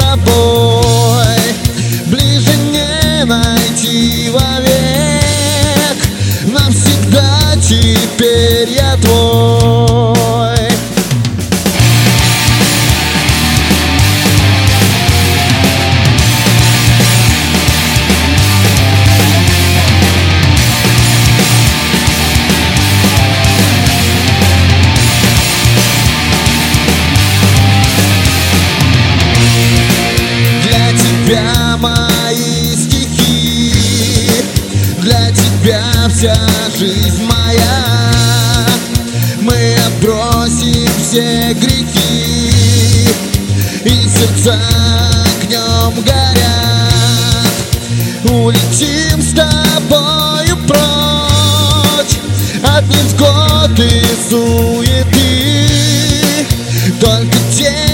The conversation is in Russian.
тобой. Ближе не найти вовек, навсегда теперь я твой. Мои стихи, для тебя вся жизнь моя. Мы отбросим все грехи, и сердца огнем горят. Улетим с тобою прочь от невзгод и суеты. Только те